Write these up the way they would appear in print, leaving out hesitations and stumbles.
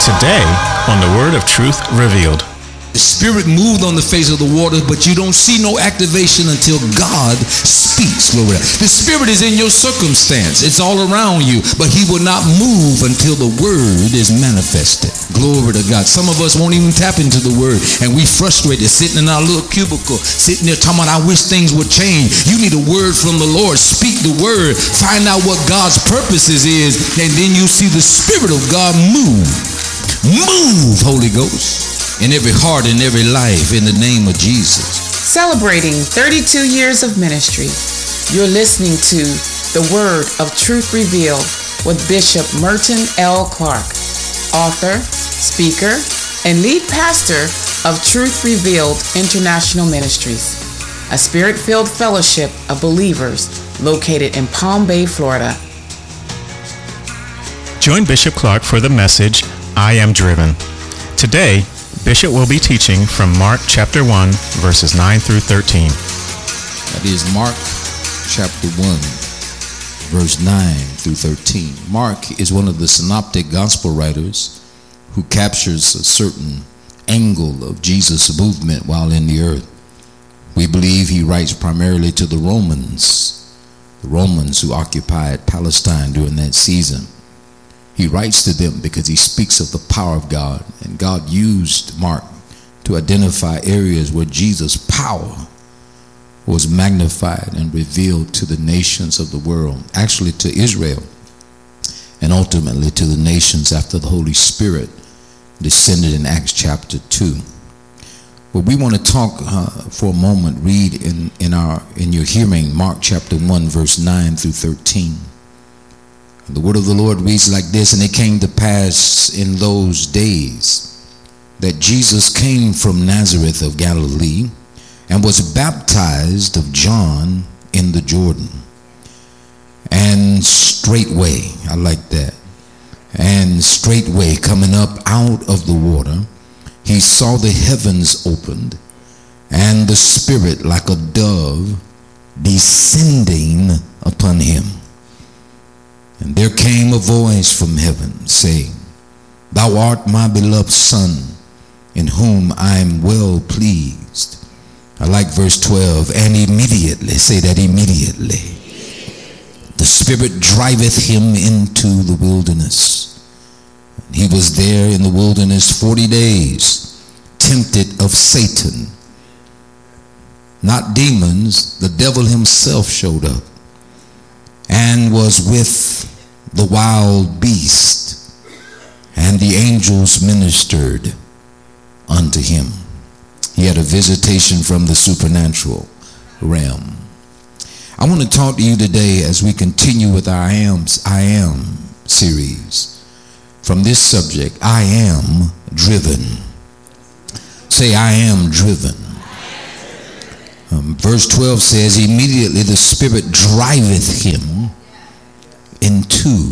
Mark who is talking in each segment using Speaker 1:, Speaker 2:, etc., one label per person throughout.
Speaker 1: Today on the Word of Truth Revealed.
Speaker 2: The Spirit moved on the face of the water, but you don't see no activation until God speaks. Glory to God. The Spirit is in your circumstance. It's all around you, but He will not move until the Word is manifested. Glory to God. Some of us won't even tap into the Word, and we frustrated sitting in our little cubicle, sitting there talking about, I wish things would change. You need a word from the Lord. Speak the Word. Find out what God's purposes is, and then you see the Spirit of God move. Move, Holy Ghost, in every heart and every life, in the name of Jesus.
Speaker 3: Celebrating 32 years of ministry, you're listening to the Word of Truth Revealed with Bishop Merton L. Clark, author, speaker, and lead pastor of Truth Revealed International Ministries, a spirit-filled fellowship of believers located in Palm Bay, Florida.
Speaker 1: Join Bishop Clark for the message, I Am Driven. Today, Bishop will be teaching from Mark chapter 1, verses 9 through 13.
Speaker 2: That is Mark chapter 1, verse 9 through 13. Mark is one of the synoptic gospel writers who captures a certain angle of Jesus' movement while in the earth. We believe he writes primarily to the Romans who occupied Palestine during that season. He writes to them because he speaks of the power of God, and God used Mark to identify areas where Jesus' power was magnified and revealed to the nations of the world, actually to Israel, and ultimately to the nations after the Holy Spirit descended in Acts chapter 2. But we want to talk for a moment, read in your hearing Mark chapter 1, verse 9 through 13. The word of the Lord reads like this, and it came to pass in those days that Jesus came from Nazareth of Galilee and was baptized of John in the Jordan. And straightway, I like that, and straightway coming up out of the water, he saw the heavens opened and the Spirit like a dove descending upon him. And there came a voice from heaven saying, Thou art my beloved Son, in whom I am well pleased. I like verse 12. And immediately, say that immediately, the Spirit driveth him into the wilderness. He was there in the wilderness 40 days, tempted of Satan. Not demons, the devil himself showed up and was with the wild beast, and the angels ministered unto him. He had a visitation from the supernatural realm. I want to talk to you today as we continue with our I Am series from this subject, I am driven. Say, I am driven. Verse 12 says, immediately the Spirit driveth him into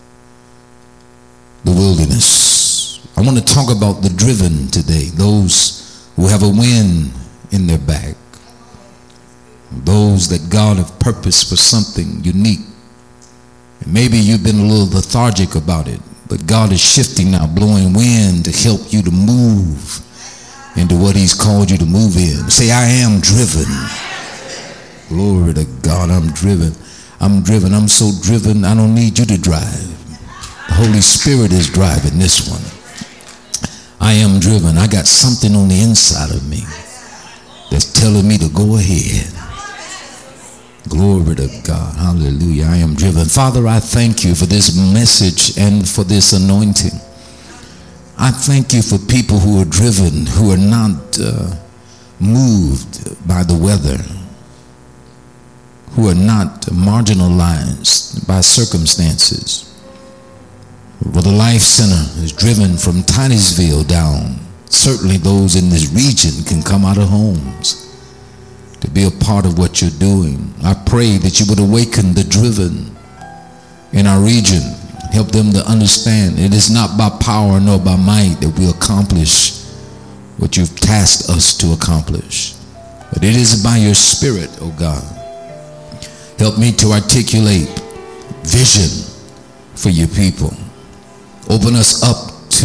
Speaker 2: the wilderness. I want to talk about the driven today, those who have a wind in their back, those that God have purposed for something unique. And maybe you've been a little lethargic about it, but God is shifting now, blowing wind to help you to move into what he's called you to move in. Say, I am driven. Glory to God, I'm driven. I'm driven. I'm so driven, I don't need you to drive. The Holy Spirit is driving this one. I am driven. I got something on the inside of me that's telling me to go ahead. Glory to God. Hallelujah. I am driven. Father, I thank you for this message and for this anointing. I thank you for people who are driven, who are not moved by the weather, who are not marginalized by circumstances. Well, the Life Center is driven from Titusville down. Certainly those in this region can come out of homes to be a part of what you're doing. I pray that you would awaken the driven in our region. Help them to understand it is not by power nor by might that we accomplish what you've tasked us to accomplish, but it is by your Spirit, oh God. Help me to articulate vision for your people. Open us up to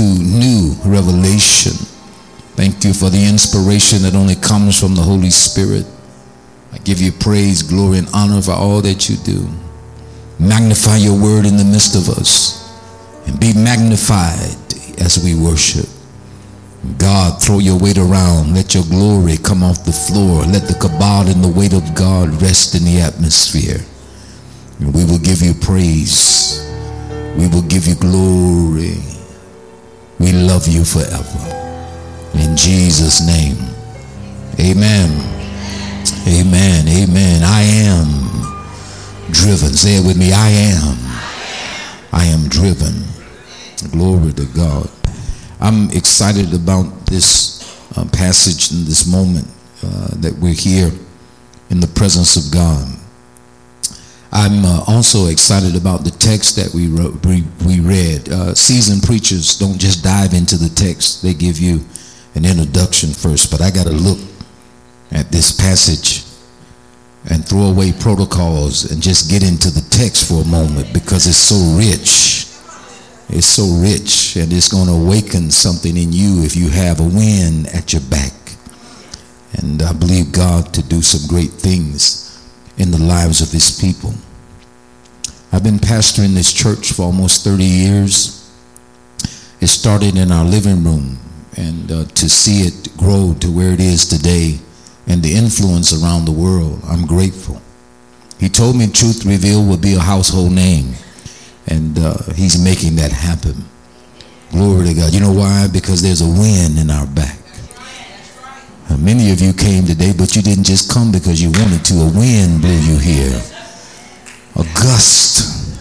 Speaker 2: new revelation. Thank you for the inspiration that only comes from the Holy Spirit. I give you praise, glory, and honor for all that you do. Magnify your word in the midst of us, and be magnified as we worship. God, throw your weight around. Let your glory come off the floor. Let the kabod and the weight of God rest in the atmosphere. And we will give you praise. We will give you glory. We love you forever. In Jesus' name, amen. Amen. Amen. I am driven. Say it with me. I am driven. Glory to God. I'm excited about this passage in this moment that we're here in the presence of God. I'm also excited about the text that we read. Seasoned preachers don't just dive into the text. They give you an introduction first. But I got to look at this passage and throw away protocols and just get into the text for a moment, because it's so rich. It's so rich, and it's going to awaken something in you if you have a wind at your back. And I believe God to do some great things in the lives of his people. I've been pastoring this church for almost 30 years. It started in our living room, and to see it grow to where it is today and the influence around the world, I'm grateful. He told me Truth Revealed would be a household name, and he's making that happen. Glory to God. You know why? Because there's a wind in our back. Many of you came today, but you didn't just come because you wanted to. A wind blew you here. A gust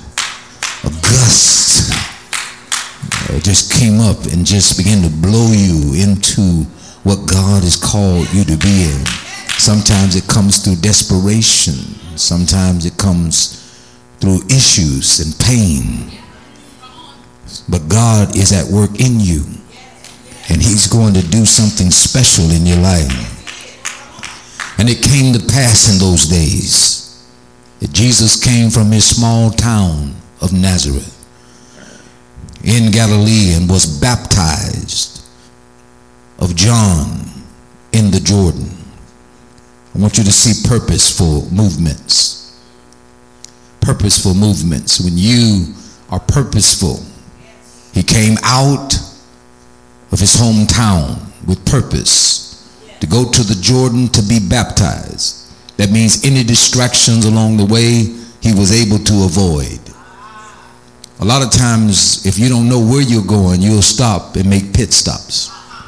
Speaker 2: just came up and just began to blow you into what God has called you to be in. Sometimes it comes through desperation. Sometimes it comes through issues and pain. But God is at work in you, and he's going to do something special in your life. And it came to pass in those days that Jesus came from his small town of Nazareth in Galilee and was baptized of John in the Jordan. I want you to see purposeful movements. Purposeful movements. When you are purposeful, he came out of his hometown with purpose to go to the Jordan to be baptized. That means any distractions along the way, he was able to avoid. A lot of times, if you don't know where you're going, you'll stop and make pit stops.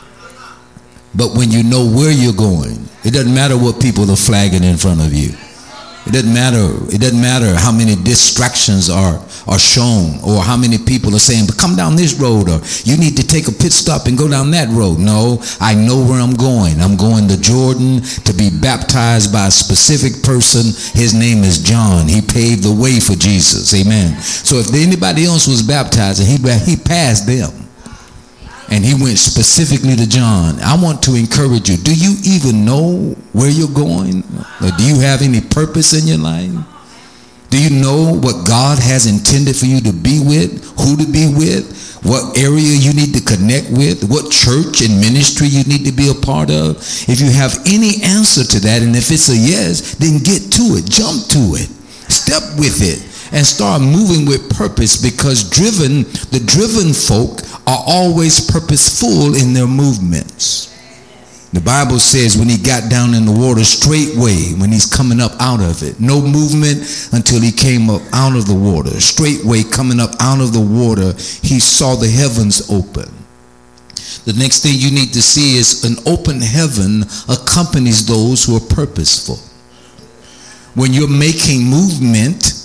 Speaker 2: But when you know where you're going, it doesn't matter what people are flagging in front of you. It doesn't matter how many distractions are shown, or how many people are saying, but come down this road, or you need to take a pit stop and go down that road. No, I know where I'm going. I'm going to Jordan to be baptized by a specific person. His name is John. He paved the way for Jesus. Amen. So if anybody else was baptized, he passed them. And he went specifically to John. I want to encourage you. Do you even know where you're going? Or do you have any purpose in your life? Do you know what God has intended for you to be with? Who to be with? What area you need to connect with? What church and ministry you need to be a part of? If you have any answer to that, and if it's a yes, then get to it. Jump to it. Step with it. And start moving with purpose, because the driven folk are always purposeful in their movements. The Bible says when he got down in the water, straightway, when he's coming up out of it, no movement until he came up out of the water. Straightway coming up out of the water, he saw the heavens open. The next thing you need to see is an open heaven accompanies those who are purposeful. When you're making movement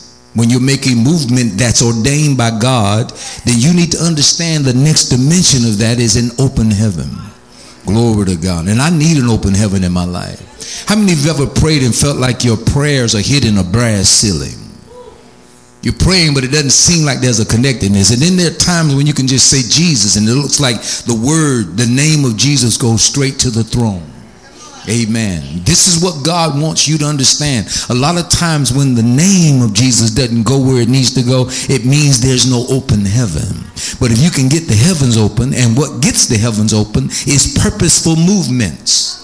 Speaker 2: that's ordained by God, then you need to understand the next dimension of that is an open heaven. Glory to God. And I need an open heaven in my life. How many of you ever prayed and felt like your prayers are hitting a brass ceiling? You're praying, but it doesn't seem like there's a connectedness. And then there are times when you can just say Jesus, and it looks like the name of Jesus goes straight to the throne. Amen. This is what God wants you to understand. A lot of times when the name of Jesus doesn't go where it needs to go, it means there's no open heaven. But if you can get the heavens open, and what gets the heavens open is purposeful movements.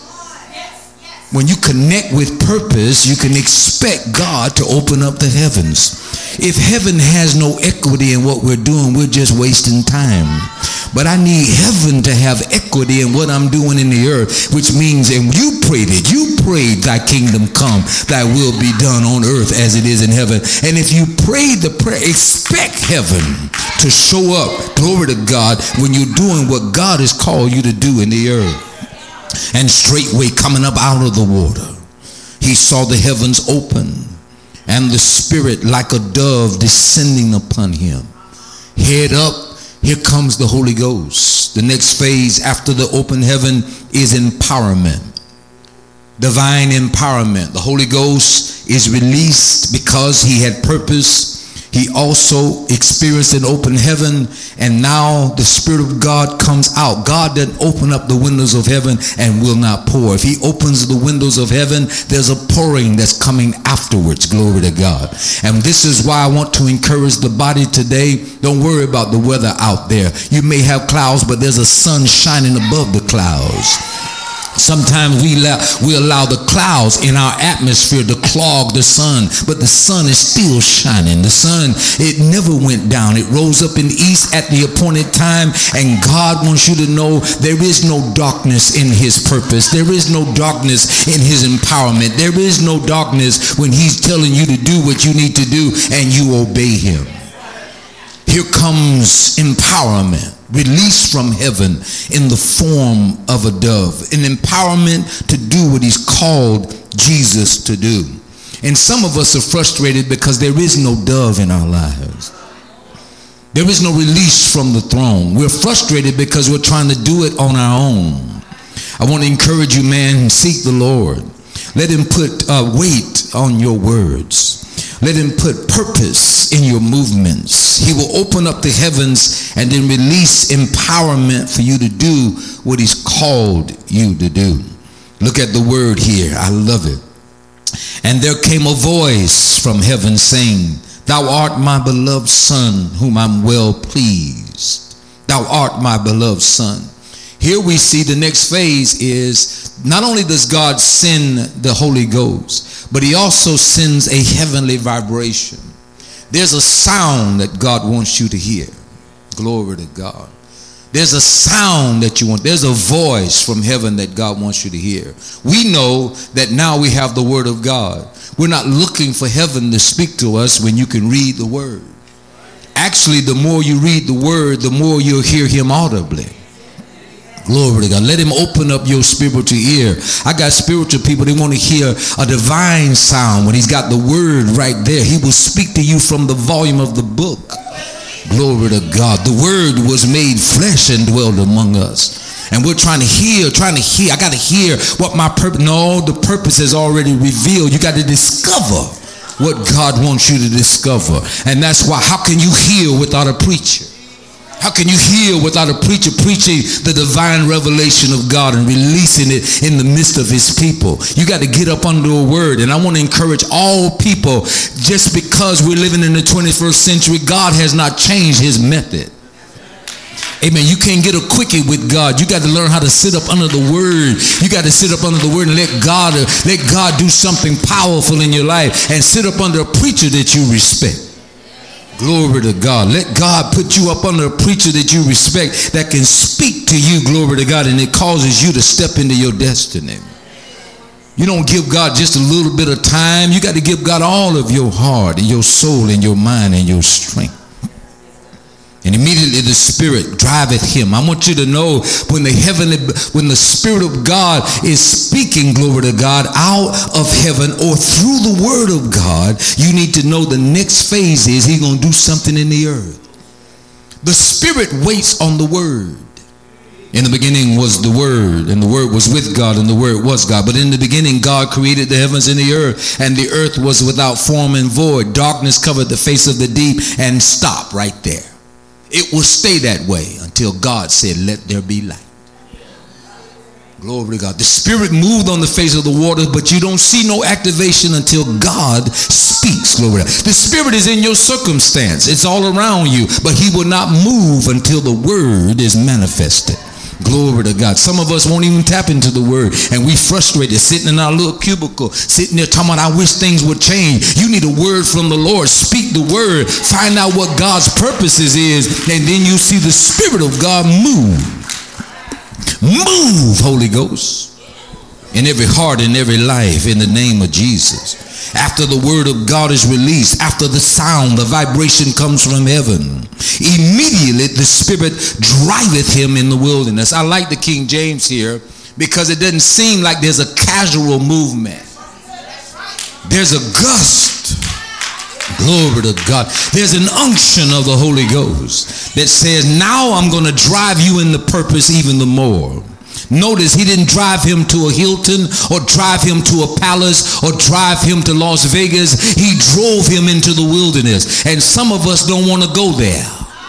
Speaker 2: When you connect with purpose, you can expect God to open up the heavens. If heaven has no equity in what we're doing, we're just wasting time. But I need heaven to have equity in what I'm doing in the earth, which means, and you prayed thy kingdom come, thy will be done on earth as it is in heaven. And if you prayed the prayer, expect heaven to show up, glory to God, when you're doing what God has called you to do in the earth. And straightway coming up out of the water, he saw the heavens open, and the Spirit like a dove descending upon him. Head up, here comes the Holy Ghost. The next phase after the open heaven is empowerment. Divine empowerment. The Holy Ghost is released because he had purpose. He also experienced an open heaven, and now the Spirit of God comes out. God doesn't open up the windows of heaven and will not pour. If he opens the windows of heaven, there's a pouring that's coming afterwards. Glory to God. And this is why I want to encourage the body today. Don't worry about the weather out there. You may have clouds, but there's a sun shining above the clouds. Sometimes we allow the clouds in our atmosphere to clog the sun, but the sun is still shining. The sun, it never went down. It rose up in the east at the appointed time, and God wants you to know there is no darkness in his purpose. There is no darkness in his empowerment. There is no darkness when he's telling you to do what you need to do and you obey him. Here comes empowerment. Released from heaven in the form of a dove. An empowerment to do what he's called Jesus to do. And some of us are frustrated because there is no dove in our lives. There is no release from the throne. We're frustrated because we're trying to do it on our own. I want to encourage you, man, seek the Lord. Let him put weight on your words. Let him put purpose in your movements. He will open up the heavens and then release empowerment for you to do what he's called you to do. Look at the word here. I love it. And there came a voice from heaven saying, Thou art my beloved Son, whom I'm well pleased. Thou art my beloved Son. Here we see the next phase is not only does God send the Holy Ghost, but he also sends a heavenly vibration. There's a sound that God wants you to hear. Glory to God. There's a sound that you want. There's a voice from heaven that God wants you to hear. We know that now we have the word of God. We're not looking for heaven to speak to us when you can read the word. Actually, the more you read the word, the more you'll hear him audibly. Glory to God. Let him open up your spiritual ear. I got spiritual people, they want to hear a divine sound when he's got the word right there. He will speak to you from the volume of the book. Glory to God. The word was made flesh and dwelled among us. And we're trying to hear. I got to hear what my purpose. No, the purpose is already revealed. You got to discover what God wants you to discover. And that's why, how can you hear without a preacher? How can you hear without a preacher preaching the divine revelation of God and releasing it in the midst of his people? You got to get up under a word. And I want to encourage all people, just because we're living in the 21st century, God has not changed his method. Amen. You can't get a quickie with God. You got to learn how to sit up under the word. You got to sit up under the word and let God do something powerful in your life, and sit up under a preacher that you respect. Glory to God. Let God put you up under a preacher that you respect, that can speak to you, glory to God, and it causes you to step into your destiny. You don't give God just a little bit of time. You got to give God all of your heart and your soul and your mind and your strength. And immediately the Spirit driveth him. I want you to know, when the Spirit of God is speaking, glory to God, out of heaven or through the word of God, you need to know the next phase is he's going to do something in the earth. The Spirit waits on the word. In the beginning was the Word, and the Word was with God, and the Word was God. But in the beginning, God created the heavens and the earth, and the earth was without form and void. Darkness covered the face of the deep, and stopped right there. It will stay that way until God said, let there be light. Glory to God. The Spirit moved on the face of the waters, but you don't see no activation until God speaks. Glory to God. The Spirit is in your circumstance. It's all around you, but he will not move until the word is manifested. Glory to God. Some of us won't even tap into the word, and we frustrated sitting in our little cubicle, sitting there talking about, I wish things would change. You need a word from the Lord. Speak the word. Find out what God's purposes is, and then you see the Spirit of God move. Move, Holy Ghost, in every heart and every life in the name of Jesus. After the word of God is released, after the sound, the vibration comes from heaven, immediately the Spirit driveth him in the wilderness. I like the King James here because it doesn't seem like there's a casual movement. There's a gust. Glory to God. There's an unction of the Holy Ghost that says, now I'm going to drive you in the purpose even the more. Notice he didn't drive him to a Hilton or drive him to a palace or drive him to Las Vegas. He drove him into the wilderness. And some of us don't want to go there.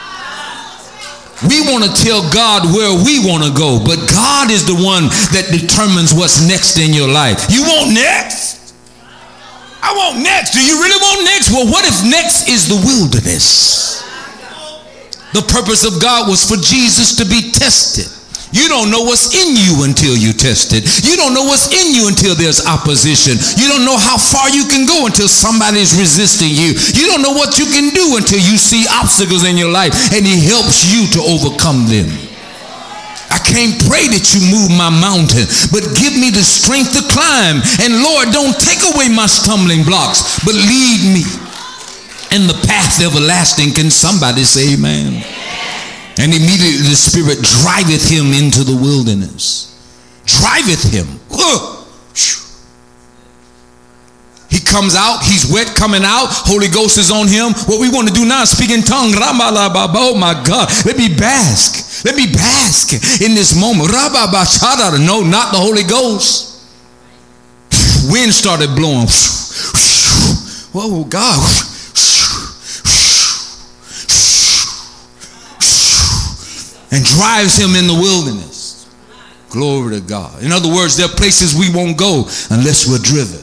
Speaker 2: We want to tell God where we want to go, but God is the one that determines what's next in your life. You want next? I want next. Do you really want next? Well, what if next is the wilderness? The purpose of God was for Jesus to be tested. You don't know what's in you until you test it. You don't know what's in you until there's opposition. You don't know how far you can go until somebody's resisting you. You don't know what you can do until you see obstacles in your life and he helps you to overcome them. I can't pray that you move my mountain, but give me the strength to climb. And Lord, don't take away my stumbling blocks, but lead me in the path everlasting. Can somebody say amen? And immediately the Spirit driveth him into the wilderness. Driveth him. He comes out. He's wet coming out. Holy Ghost is on him. What we want to do now is speak in tongue. Oh my God. Let me bask. Let me bask in this moment. No, not the Holy Ghost. Wind started blowing. Whoa, God. And drives him in the wilderness. Glory to God. In other words, there are places we won't go unless we're driven.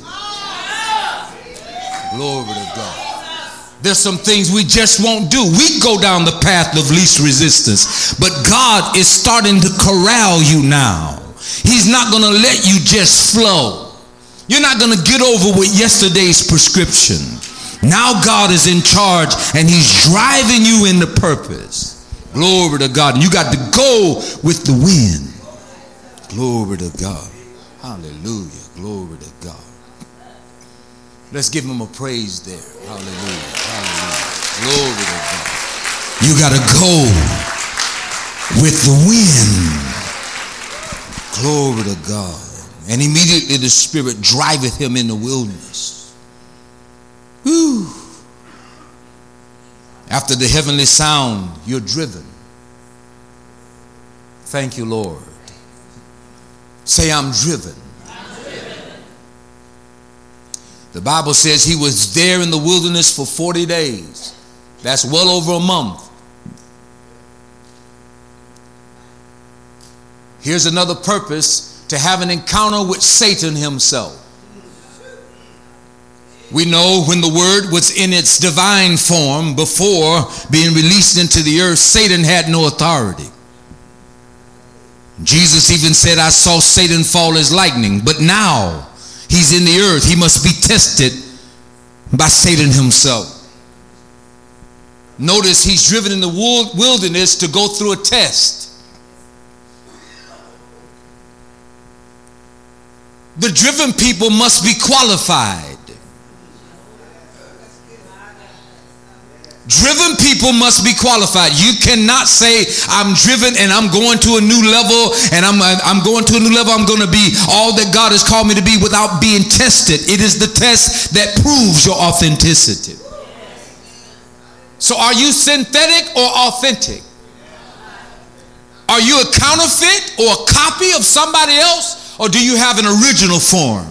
Speaker 2: Glory to God. There's some things we just won't do. We go down the path of least resistance. But God is starting to corral you now. He's not going to let you just flow. You're not going to get over with yesterday's prescription. Now God is in charge and he's driving you into purpose. Glory to God. And you got to go with the wind. Glory to God. Hallelujah. Glory to God. Let's give him a praise there. Hallelujah. Hallelujah. Glory to God. You got to go with the wind. Glory to God. And immediately the Spirit driveth him in the wilderness. Whew. After the heavenly sound, you're driven. Thank you, Lord. Say, I'm driven. I'm driven. The Bible says he was there in the wilderness for 40 days. That's well over a month. Here's another purpose: to have an encounter with Satan himself. We know when the word was in its divine form before being released into the earth, Satan had no authority. Jesus even said, I saw Satan fall as lightning. But now he's in the earth. He must be tested by Satan himself. Notice he's driven in the wilderness to go through a test. The driven people must be qualified. Driven people must be qualified. You cannot say, I'm driven and I'm going to a new level and I'm going to a new level. I'm going to be all that God has called me to be without being tested. It is the test that proves your authenticity. So are you synthetic or authentic? Are you a counterfeit or a copy of somebody else, or do you have an original form?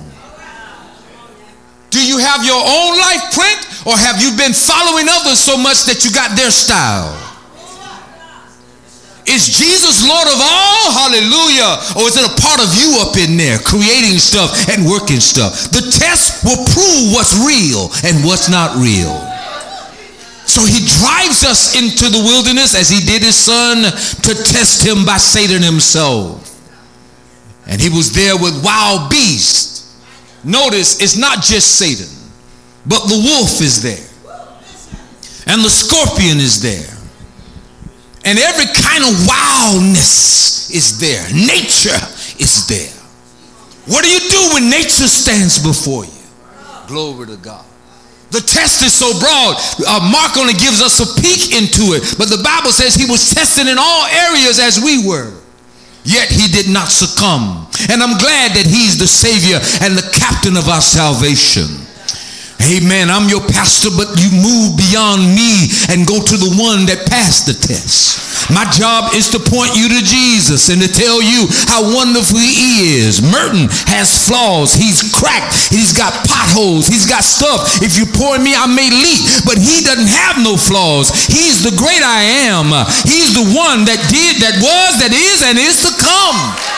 Speaker 2: Do you have your own life print, or have you been following others so much that you got their style? Is Jesus Lord of all? Hallelujah. Or is it a part of you up in there creating stuff and working stuff? The test will prove what's real and what's not real. So he drives us into the wilderness as he did his son to test him by Satan himself. And he was there with wild beasts. Notice it's not just Satan, but the wolf is there. And the scorpion is there. And every kind of wildness is there. Nature is there. What do you do when nature stands before you? Glory to God. The test is so broad. Mark only gives us a peek into it. But the Bible says he was tested in all areas as we were. Yet he did not succumb. And I'm glad that he's the Savior and the captain of our salvation. Amen. I'm your pastor, but you move beyond me and go to the one that passed the test. My job is to point you to Jesus and to tell you how wonderful he is. Merton has flaws. He's cracked. He's got potholes. He's got stuff. If you pour in me, I may leak. But he doesn't have no flaws. He's the great I am. He's the one that did, that was, that is, and is to come.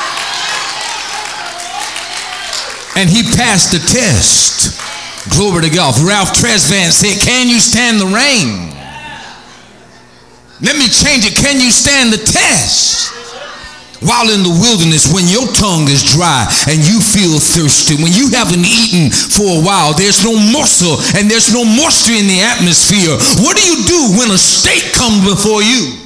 Speaker 2: And he passed the test. Glory to God. Ralph Tresvant said, can you stand the rain? Let me change it. Can you stand the test? While in the wilderness, when your tongue is dry and you feel thirsty, when you haven't eaten for a while, there's no morsel and there's no moisture in the atmosphere. What do you do when a steak comes before you?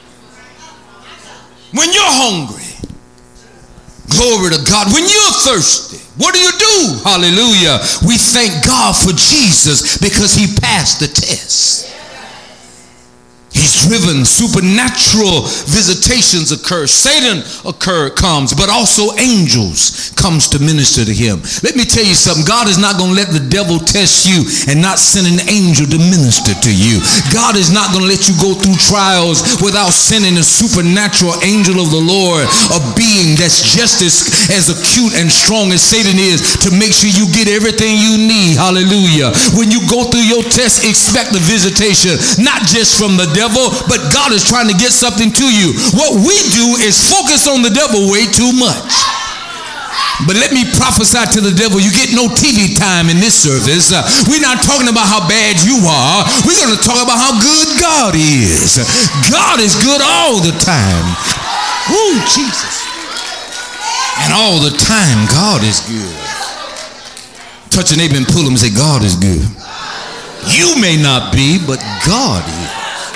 Speaker 2: When you're hungry. Glory to God. When you're thirsty. What do you do? Hallelujah. We thank God for Jesus because he passed the test. He's driven. Supernatural visitations occur. Satan comes, but also angels comes to minister to him. Let me tell you something. God is not going to let the devil test you and not send an angel to minister to you. God is not going to let you go through trials without sending a supernatural angel of the Lord, a being that's just as acute and strong as Satan is, to make sure you get everything you need. Hallelujah. When you go through your test, expect a visitation, not just from the devil, but God is trying to get something to you. What we do is focus on the devil way too much. But let me prophesy to the devil, you get no TV time in this service. We're not talking about how bad you are. We're going to talk about how good God is. God is good all the time. Woo, Jesus. And all the time, God is good. Touch your neighbor and pull him and say, God is good. You may not be, but God is.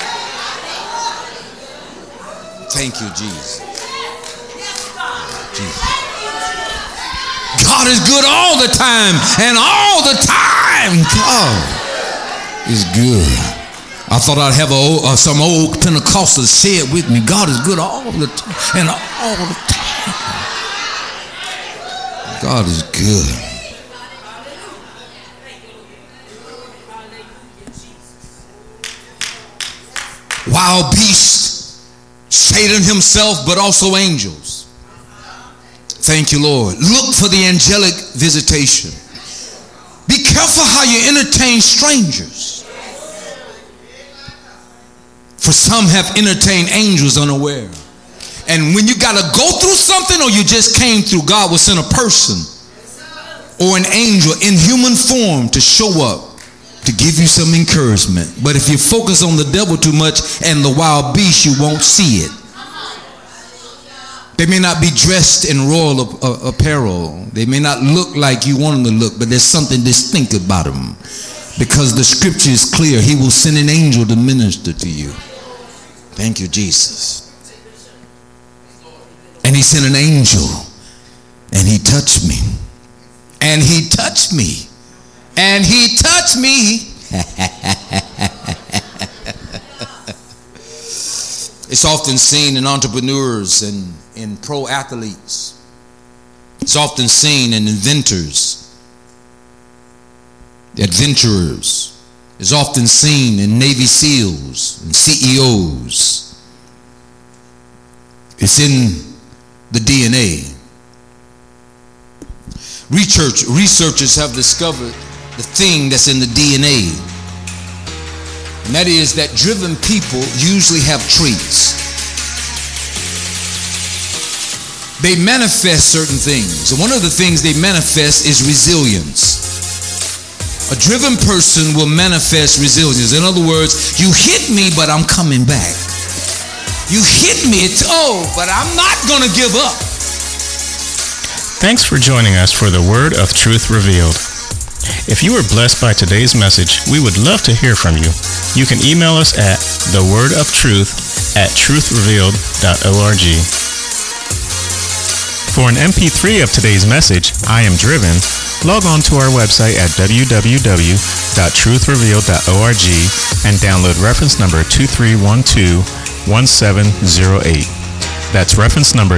Speaker 2: Thank you, Jesus. Jesus. God is good all the time, and all the time God is good. I thought I'd have some old Pentecostals say it with me. God is good all the time, and all the time. God is good. Wild beasts, Satan himself, but also angels. Thank you, Lord. Look for the angelic visitation. Be careful how you entertain strangers. For some have entertained angels unaware. And when you got to go through something or you just came through, God will send a person or an angel in human form to show up to give you some encouragement. But if you focus on the devil too much and the wild beast, you won't see it. They may not be dressed in royal apparel. They may not look like you want them to look, but there's something distinct about them. Because the scripture is clear. He will send an angel to minister to you. Thank you, Jesus. And he sent an angel. And he touched me. And he touched me. And he touched me. It's often seen in entrepreneurs and in pro athletes. It's often seen in inventors, adventurers. It's often seen in Navy SEALs and CEOs. It's in the DNA. Researchers have discovered the thing that's in the DNA. And that is that driven people usually have traits. they manifest certain things. And one of the things they manifest is resilience. A driven person will manifest resilience. In other words, you hit me, but I'm coming back. You hit me, but I'm not going to give up.
Speaker 1: Thanks for joining us for the Word of Truth Revealed. If you were blessed by today's message, we would love to hear from you. You can email us at thewordofTruth@truthrevealed.org. For an MP3 of today's message, I Am Driven, log on to our website at www.truthrevealed.org and download reference number 23121708. That's reference number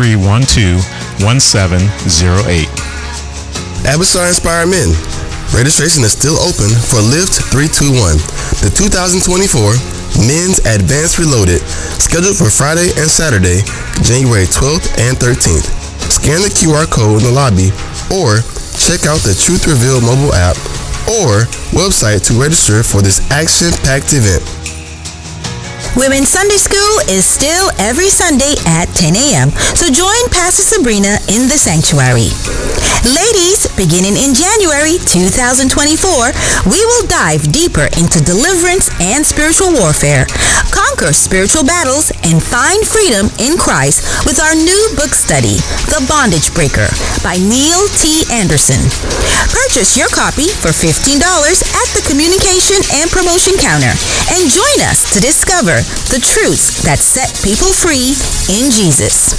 Speaker 1: 23121708.
Speaker 4: Abisar Inspired Men. Registration is still open for Lift 321, the 2024 Men's Advanced Reloaded, scheduled for Friday and Saturday, January 12th and 13th. Scan the QR code in the lobby or check out the Truth Revealed mobile app or website to register for this action-packed event.
Speaker 5: Women's Sunday School is still every Sunday at 10 a.m., so join Pastor Sabrina in the sanctuary. Ladies, beginning in January 2024, we will dive deeper into deliverance and spiritual warfare, conquer spiritual battles, and find freedom in Christ with our new book study, The Bondage Breaker, by Neil T. Anderson. Purchase your copy for $15 at the Communication and Promotion Counter and join us to discover the truths that set people free in Jesus.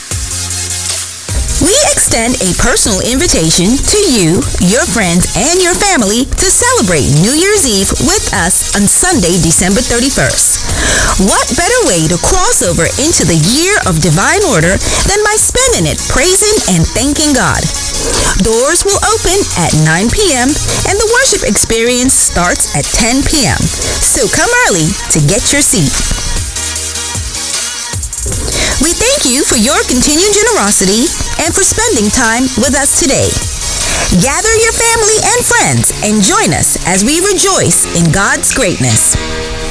Speaker 5: We extend a personal invitation to you, your friends, and your family to celebrate New Year's Eve with us on Sunday, December 31st. What better way to cross over into the year of divine order than by spending it praising and thanking God? Doors will open at 9 p.m. and the worship experience starts at 10 p.m. So come early to get your seat. We thank you for your continued generosity and for spending time with us today. Gather your family and friends and join us as we rejoice in God's greatness.